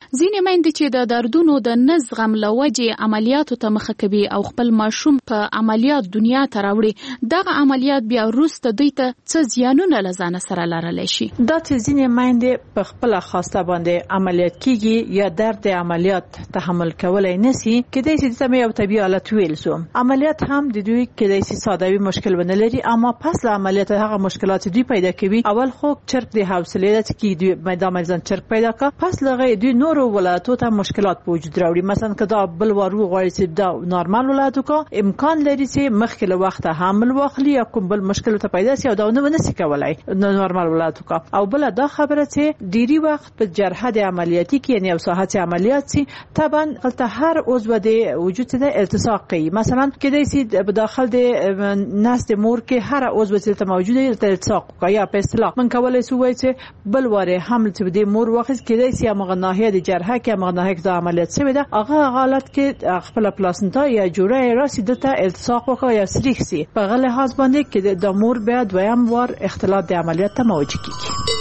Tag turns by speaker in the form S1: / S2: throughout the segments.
S1: ځینې میندې چې د دردونو د نه زغم له وجې عملیاتو ته مخه کوي او خپل ماشوم په عملیات دنیا ته راوړي، دغه عملیات بیا وروسته دوی ته څه زیانونه له ځانه سره لرلی شي.
S2: دا چې ځینې میندې په خپله خواسته باندې عملیات کیږي یا درد عملیات تحمل کولی نشي، کیدای شي دته مې یو طبیعي حالت ویل شو. عملیات هم د دوی کیدای شي سادهوي مشکل ونه لري، اما پس له عملیات هغه مشکلات دوی پیدا کوي. اول خو چرک د حوصله ده چې دوی دا مریضان چرک پیدا کا، پس لغه دوی نورو ولایتو ته مشکلات په وجود راوړي. مثلا که دا بل وارو غواړي چې دا نارمال ولایتو کا امکان لري چې مخکې له وخته حمل واخلي یا کوم بل مشکل ته پیدا شي او دا نه ونسي کولای نارمال ولایتو کا. او بل دا خبره چې ډیری وخت په جرحه د عملیاتي کې یعنی او ساحت عملیات سي طبعا قلت هر عضو د وجود ته التصاق کوي. مثلا کدی سي په داخل د نس د مور کې هر عضو چې موجوده التصاق کوي یا په اصطلاح من کولای سو وای چې بل واره حمل چې د مور وخت کدی سي هغه ناحیه د جرحه کې هغه ناحیه د عملیات سي ده هغه حالت کې خپل پلاسنتا یا جوړه راسي دته التصاق وکړي یا سریخ سي په غل لحاظ باندې کې د مور بیا دویم وار اختلاط د عملیات ته مواجه کیږي.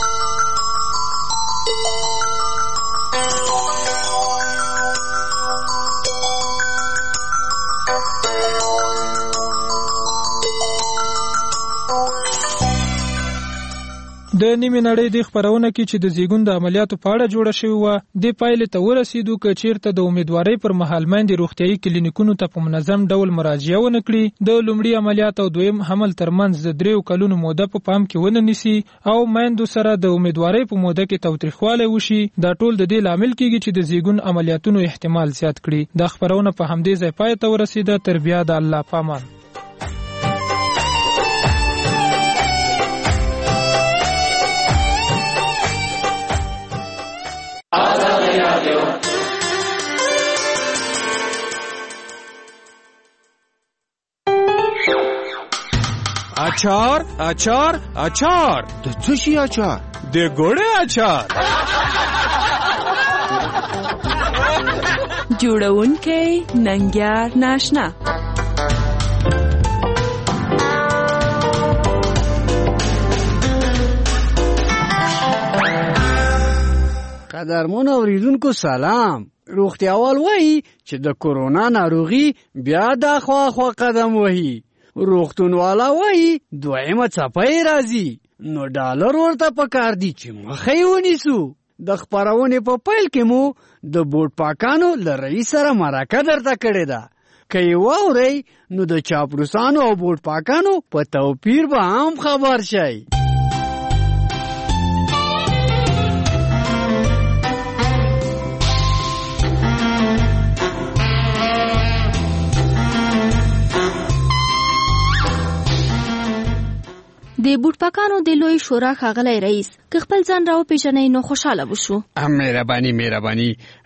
S3: د نیمه نړۍ د خبرونه کې چې د زیګون د عملیاتو په اړه جوړه شوی و د پایلې ته ورسېدو چې چیرته د امیدوارۍ پر مهال مېندې روغتيایي کلینیکونو ته په منظم ډول مراجعه ونه کړي، د لومړي عملیات او دویم حمل ترمنځ د 3 کلونو موده په پام کې ونه نیسي او مېندو سره د امیدوارۍ په موده کې توتریخوالی وشي، دا ټول د دې لامل کیږي چې د زیګون عملیاتونو احتمال زیات کړي. د خبرونه په همدې ځای پای ته ورسېده. تر بیا د الله پامان.
S4: اچار اچار اچار
S5: د څه شي اچار؟
S4: د ګوړې اچار.
S6: جوړونکی ننګیار ناشنا.
S7: قدرمن اوریدونکو سلام. روغتیاوال وایي چې د کورونا ناروغي بیا د خوا قدم وهي. روغتون والا وایي دویمه څپه راځي، نو ډالر ورته پکار دي چې مخه یې ونیسو. د خپرونې په پیل کې مو د بوټ پاکانو له رئیس سره مرکه درته کړې ده. که یې واورئ نو د چاپلوسانو او بوټ پاکانو په توپیر به هم خبر شئ.
S8: د بوټپاکانو د لوی شورا ښاغلی رئیس که خپل ځان راوپېژنئ نو خوشحاله وشو.
S7: مهرباني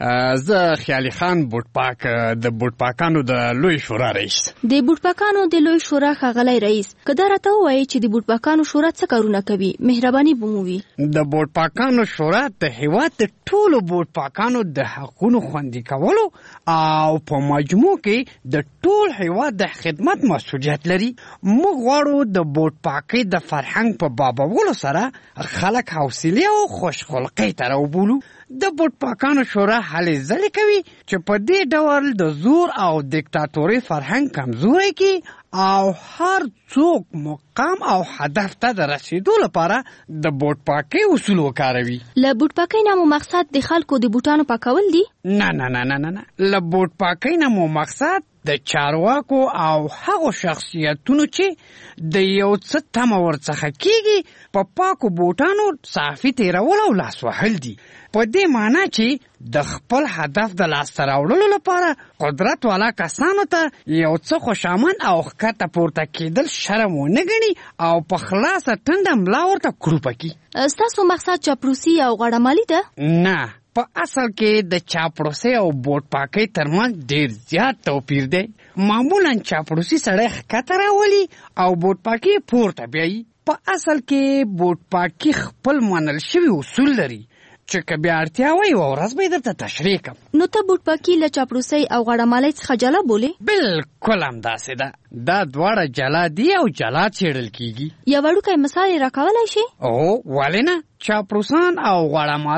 S7: زه خیالي خان بوټپاک د بوټپاکانو د لوی شورا رئیس.
S8: د بوټپاکانو د لوی شورا ښاغلی رئیس که دا راته ووایي چې د بوټپاکانو شورا څه کارونه کوي مهرباني به مو وي.
S7: د بوټپاکانو شورا د هېواد د ټولو بوټپاکانو د حقونو خوندي کولو او په مجموع کې د ټول هېواد د خدمت مسؤلیت لري. موږ غواړو د بوټپاکۍ د فرهنګ په بابولو سره خلک حوصله او خوشخلقۍ ته راوبولو. د بوټپاکانو شورا هلې ځلې کوي چې په دې ډول د زور او دیکتاتوري فرهنګ کمزوری کړي او هر څوک مقام او هدف ته د رسیدو لپاره د بوټپاکۍ اصول وکاروي.
S8: له بوټپاکۍ نه مو مقصد د خلکو د بوټانو پاکول دي؟
S7: نه. له بوټپاکۍ نه مو مقصد د چارواکو او هغو شخصیتونو چې د یو څه تمه ورڅخه کیږي په پاکو بوټانو صافي تیرول او لاس وهل دي. په دې معنی چې د خپل هدف د لاسته راوړلو لپاره قدرت والا کسانو ته یو څه خوشامن او ښکته پورته کېدل شرم ونه ګڼي او په خلاصه ټنډه ملا ورته کړوپه کړي.
S8: ستاسو مقصد چاپلوسي او غاړهمالي ده؟
S7: نه، په اصل کې د چاپلوسۍ او بوټپاکۍ ترمنځ ډیر زیات توپیر دی. معمولا چاپلوسي سړی ښکته راولي او بوټپاکۍ پورته بیایي. په اصل کې بوټپاکۍ خپل منل شوي اصول لري چې که بیا اړتیا وي یوه ورځ به یې درته تشریح کړم.
S8: نو ته بوټپاکي له چاپلوسۍ او غاړهمالۍ څخه جلا بولې؟
S7: بالکل همداسې ده. دا دواړه جلا دي او جلا څېړل کېږي.
S8: یو وړوکی مثال یې راکولی شي؟
S7: ولې نه. چاپلوسان او غاړهمالان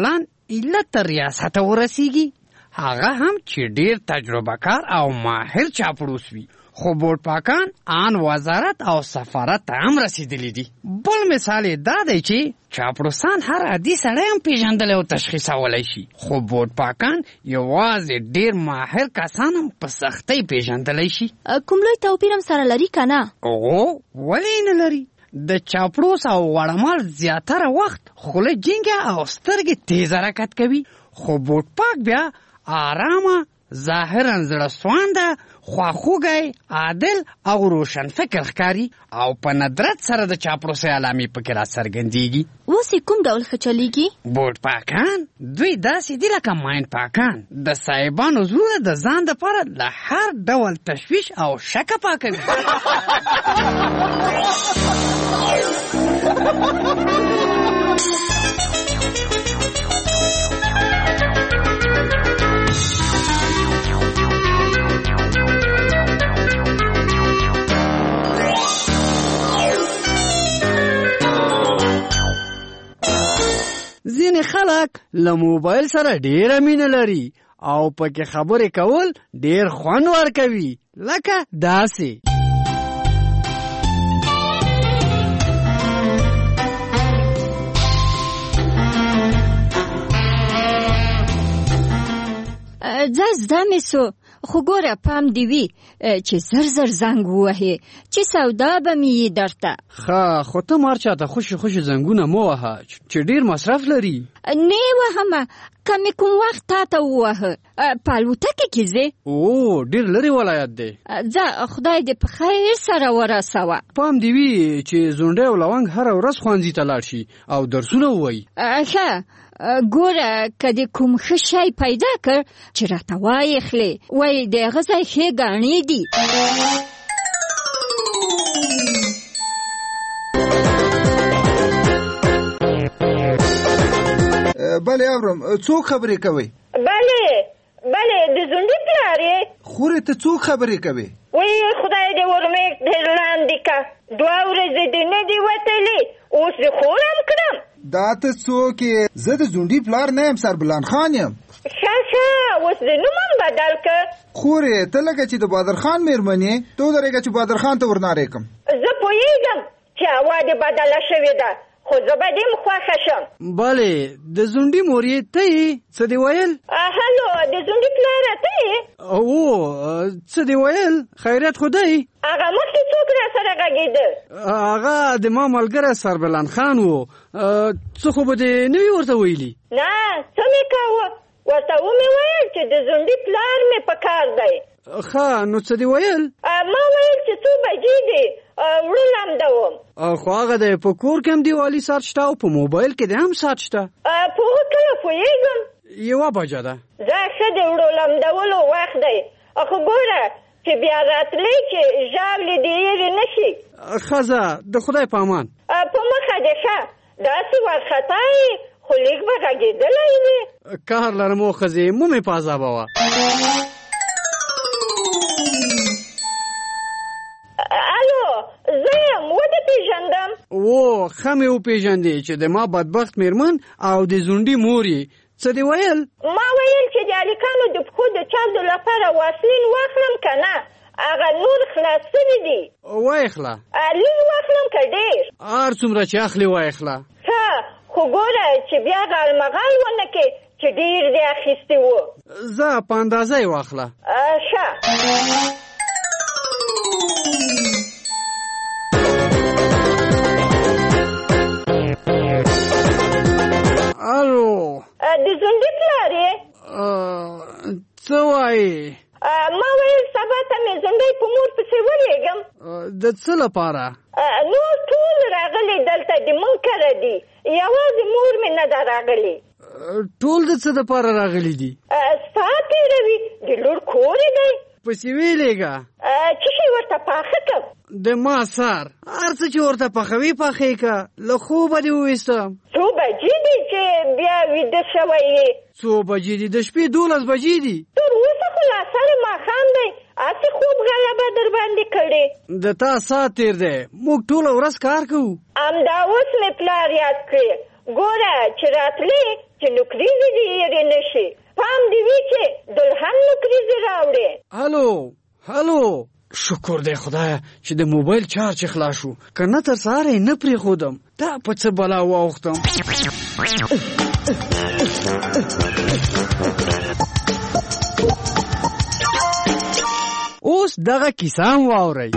S7: علت تر ریاست ورسیږي، هغه هم چې ډیر تجربه کار او ماهر چاپلوس وي. خو بورډ پاکان آن وزارت او سفارت ته هم رسیدلی دي. بل مثال دا دی چې چاپلوسان هر عادي سړی هم پیژندلی او تشخیصولی شي، خو بورډ پاکان یوازې ډیر ماهر کسان هم په سختۍ پیژندلی شي.
S8: کوم لوی توپیر هم سره لري که نه؟
S7: ولې نه لري؟ د چاپلوس او وړمال زیاتره وخت خوله جینګه او سترګې تیز حرکت کوي، خو بورډ پاک بیا آرامه، ظاهرا زړه سوانده، خواخوږی، عادل او روشن فکر ښکاري او په ندرت سره د چاپلوسۍ علامې پکې راڅرګندېږي.
S8: اوس یې کوم ډول ښه چلیږي؟
S7: بورډ پاکان دوی داسې دي لکه ماین پاکان، د صاحبانو زړونه د ځان دپاره له هر ډول تشویش او شکه پاکوي. ځینې خلک له موبایل سره ډېره مینه لري او پکې خبرې کول ډېر خوند ورکوي، لکه داسې.
S5: زده مې سو، خو ګوره پام دې وي چې زر زر زنګ ووهې چې سودا به مې یې درته.
S7: ښه، خو ته مار چاته خوشي خوشي زنګونه مه وهه چې ډېر مصرف لري.
S5: نه یې وهمه، که مې کوم وخت تا ته ووهه. په الوتکه کې ځې؟
S7: ډېر لرې ولایت دی.
S5: ځه، خدای دې په خیر سره ورسوه.
S7: پام دې وي چې زونډی او لونګ هره ورځ ښوونځي ته لاړ شي او درسونه ووایي.
S5: ښه، ګوره که دې کوم ښه شی پیدا کړ چې راته وایې خلې، وایي د هغه ځای ښې ګاڼې دي.
S9: بله اورم، څوک خبرې کوي؟
S10: بله د زونډي پلار یې؟
S9: خورې ته څوک خبرې کوي؟
S10: وایي خدای دې ورمې ډېر لاندې که، 2 ورځې دې نه دي وتلي، اوس دې خورم کړم.
S9: دا ته څوک یې؟ زه د زونډي پلار نه یم، سربلان خان یم.
S10: ښه، اوس د نوم هم بدل که.
S9: خورې ته لکه چې د بادر خان مېرمن یې، ته ودرېږه چې بادر خان ته ورنارې کړم.
S10: زه پوهېږم چې هوا دې بدله شوې ده، خو زه به دې خوښه شم.
S7: بلې، د زونډي مور یې ته یې؟ څه دې ویل؟
S10: هلو، د زونډي پلاره ته یې؟
S7: څه دې ویل؟ خیریت خو دی؟
S10: هغه مخکې څوک را سره غږېده؟
S7: هغه د ما ملګری سربلان خان و. څه خو به دې نه وي ورته ویلي؟
S10: نه، څه مې کاوه، ورته ومې ویل چې د زونډي پلار مې په کار دی.
S7: ښه، نو څه دې ویل؟
S10: ما ویل چې 2 بجې دي، وړه لمده وم.
S7: خو هغه دی په کور کې هم دیوالي ساعت شته او په موبایل کې دی هم ساعت شته.
S10: په هغه کله پوهېږم.
S7: 1 بجه ده.
S10: دا ښه د وړو لمدولو وخت دی، خو ګوره چې بیا راتلی چې ژاولې دې هېرې نه شي.
S7: ښځه، د خدای په امان.
S10: په مخه دې ښه، داسې وارخطا یې، خو لیک به غږېدلی وي.
S7: کار لرم او ښځې، مو مې په عذابوه.
S10: الو، زه یم، ودې پېژندم.
S7: ښه مې وپېژندې چې د ما بدبخت مېرمن او د زونډي مور یې. څه دې ویل؟
S10: ما ویل چې د هلکانو د پښو د چاودو لپاره واسلین واخلم که نه، هغه نور خلاص شوي دي.
S7: وایخله.
S10: لږ واخلم که ډېر؟
S7: هر څومره چې اخلې وایخله.
S10: ښه، خو ګوره چې بیا غالمغال ونه کې چې ډېر دې اخیستي وو.
S7: زه په اندازه یې واخله.
S10: ښه.
S7: الو،
S10: د زونډي پلار یې؟
S7: څه وایې؟
S10: ما ویل سبا ته مې زونډی په مور پسې ولېږم.
S7: د څه لپاره؟
S10: نور ټول راغلي دلته د مونږ کره دي، یوازې مور مې نه ده راغلې.
S7: ټول د څه دپاره راغلي دي؟
S10: ستا تېروي، د لور کور یې دی.
S7: پسې ویلېږه.
S10: څه شی ورته پاخه کړم؟
S7: د ما سر، هر څه چې ورته پخوي پاخې که، له خوبه دې وویستم.
S10: 2 بجې دي چې بیا ویده شوی یې؟
S7: 2 بجې دي؟ د شپې 12 بجې دي.
S10: تر اوسه خو لا سره ماښام دی، هسې خوب غلبه در باندې کړې.
S7: د تا ساعت تېر دی، موږ ټوله ورځ کار کوو.
S10: همدا اوس مې پلار یاد کړې. ګوره چې راتلې چې نوکریزې دې هېرې نه شي. پام دې وي چې دلهن نوکریزې راوړې.
S7: هلو شکر دی خدایه چې د موبایل چارج خلاص شو، که نه تر سهاره یې نه پرېښودم. دا په څه بلا واوښتم. اوس دغه کیسه هم واورئ.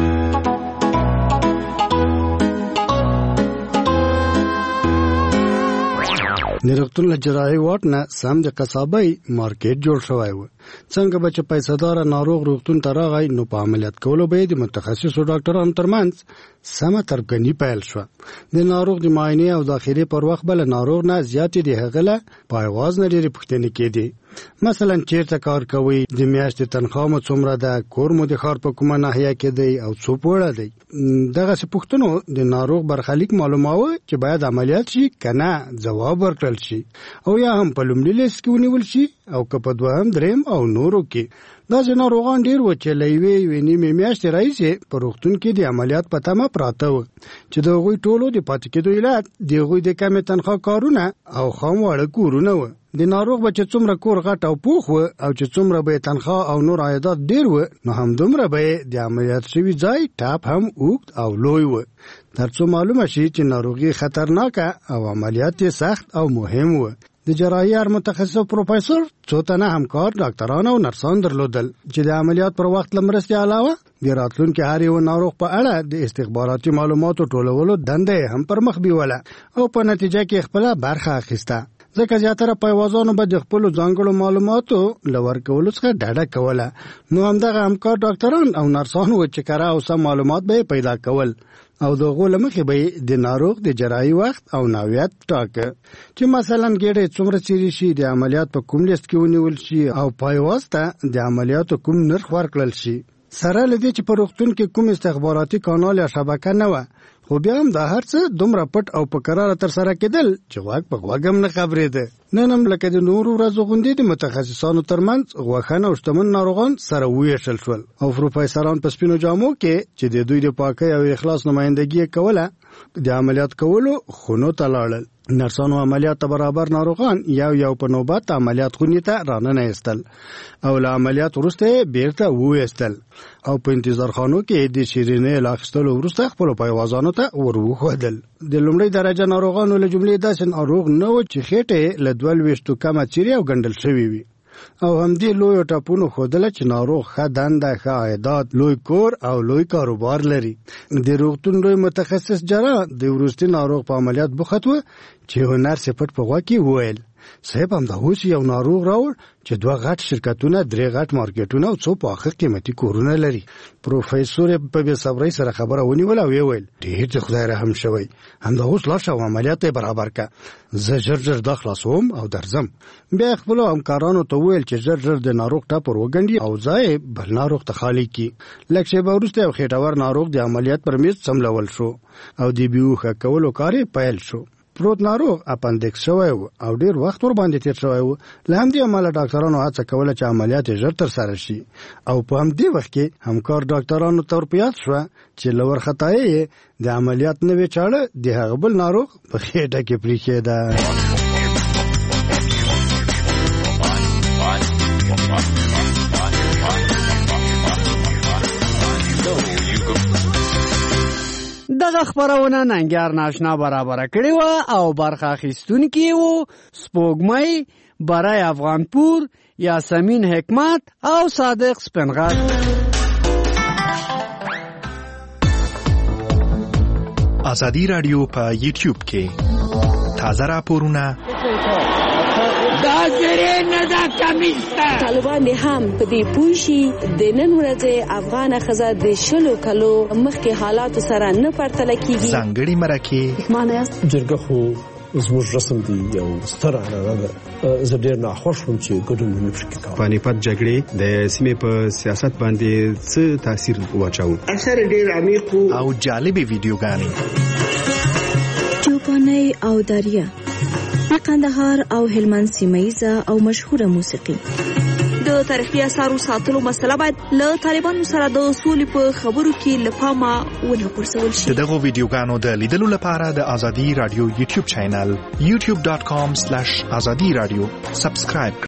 S11: د روغتون له جراحي واټ نه سم د قصابۍ مارکیټ جوړ شوی و. څنګه به چې پیسه‌داره ناروغ روغتون ته راغی نو په عملیات کولو به د متخصصو ډاکټرانو ترمنځ سمه ترکاندي پیل شوه. د ناروغ د معاینې او داخلي پر وخت به له ناروغ نه زیاتې د هغه له په آواز نه ډېرې پوښتنې کېدې. مثلا چیرته کار کوي، د میاشتې تنخواه مو څومره ده، کور مو د ښار په کومه ناحیه کې دی او څو پوړه دی. دغسې پوښتنو د ناروغ برخلیک معلوماوه چې باید عملیات شي که نه ځواب ورکړل شي او یا هم په لومړي لیست کې ونیول شي او که په دوهم دریم او نورو کې. داسې ناروغان ډېر وو چې له یوې نیمې میاشتې راهیسې په روغتون کې د عملیات په تمه پراته وو چې د هغوی ټولو د پاتې کېدو علت د هغوی د کمې تنخوا کارونه او خام واړه کورونه وو. د ناروغ به چې څومره کور غټ او پوخ و او چې څومره به تنخوا او نور عایدات ډېر و نو همدومره به د عملیات شوي ځای ټاپ هم اوږد او لوی و، تر څو معلومه شي چې ناروغي خطرناکه او عملیات یې سخت او مهم و. د جراحي هر متخصص پروفیسور څو تنه همکار ډاکټران او نرسان درلودل چې د عملیات پر وخت له مرستې علاوه د راتلونکي هر یو ناروغ په اړه د استخباراتي معلوماتو ټولولو دنده هم پر مخ بیوله او په نتیجه کې خپله برخه اخیسته. ځکه زیاتره پایوازانو به د خپلو ځانګړو معلوماتو له ورکولو څخه ډډه کوله. نو همدغه همکار ډاکټران او نرسان وو چې کره او سم معلومات به یې پیدا کول او د هغو له مخې به یې د ناروغ د جراحي وخت او نوعیت ټاکه چې مثلا ګېډه څومره څیرې شي، د عملیات په کوم لیست کې ونیول شي او پایواز ته د عملیاتو کوم نرخ ورکړل شي. سره له دې چې په روغتون کې کوم استخباراتي کانال یا شبکه نه وه، خو بیا هم دا هر څه دومره پټ او په کراره ترسره کېدل چې غوږ په غوږ هم نه خبرېده. نن هم لکه د نورو ورځو غوندې د متخصصانو ترمنځ غوښن او شتمن ناروغان سره وویشل شول او پروفیسران په سپینو جامو کې چې د دوی د پاکۍ او اخلاص نمایندګي یې کوله د عملیات کولو خونو ته لاړل. نرسانو عملیات ته برابر ناروغان یو په نوبت عملیات خونې ته راننه ایستل او له عملیات وروسته بیرته وویستل او په انتظار خانو کې د شیرینۍ له اخیستلو وروسته خپلو پایوازانو ته ور وښودل. د لومړۍ درجه ناروغانو له جملې داسې ناروغ نه و چې خېټې له 22 کمه څیرې او ګنډل شوي وي او همدې لویو ټاپونو ښودله چې ناروغ ښه دنده، ښه عایدات، لوی کور او لوی کاروبار لري. د روغتون لوی متخصص جراح د وروستي ناروغ په عملیات بوخت و چې یو نرس یې پټ په غوږ کې وویل صاحب همدا اوس یو ناروغ راوړ چې 2 غټ شرکتونه، 3 غټ مارکیټونه او 2 پاخه قیمتي کورونه لري. پروفیسور په بې صبرۍ سره خبره ونیوله او ویل ډېر د خدای رحم شوی، همدا اوس لاړ شه او عملیات یې برابر که، زه ژر دا خلاصوم او درځم. بیا خپلو همکارانو ته وویل چې ژر د ناروغ ټپ ور وګنډي او ځای بل ناروغ ته خالي کړي. لږ شېبه وروسته یو خېټور ناروغ د عملیات پر میز څملول شو او د بیهوښه کولو کار یې پیل شو. پروت ناروغ اپندکس شوی و او ډېر وخت ور باندې تیر شوی و. له همدې امله ډاکټرانو هڅه کوله چې عملیات یې ژر ترسره شي او په همدې وخت کې همکار ډاکټرانو ته ور په یاد شوه چې له وارخطایۍ یې د عملیات نوې چاړه د هغه بل ناروغ په خېټه کې پرېښېده.
S7: دغه خبرونه ننګیار ناشنا برابر کړی و او برخه اخیستونکي وو سپوږمۍ، برای افغانپور، یاسمین حکمت او صادق سپنغر.
S12: ازادي رادیو په یوټیوب کې تازه راپورونه
S13: دا زری نه دا کمیسته طالبان هم په دې پوښي د نن ورځې افغان خزه د شلو کلو مخکې حالاتو سره نه پرتله کیږي.
S12: ځانګړي مرکه
S14: معنی جرګه خو زموږ رسم دی یو ستر عنعنه ده. زه ډېر ناخوښ وم چې ګډون ونه شي کوم.
S15: پانیپت جګړې د سیمې په سیاست باندې څه تاثیر واچاوه؟
S16: اثر ډېر عمیق
S12: او جالبې ویډیوګانې
S8: چوپانۍ او دریا د قندهار او هلمند سیمه ییزه او مشهوره موسیقي د
S13: د تاریخي اثارو ساتلو مسله باید له طالبانو سره د سولې په خبرو کې له پامه ونه غورځول شي.
S12: دغه ویډیوګانو د لیدلو لپاره د ازادي رادیو یوټیوب چینل youtube.com/azadi radio سبسکرایب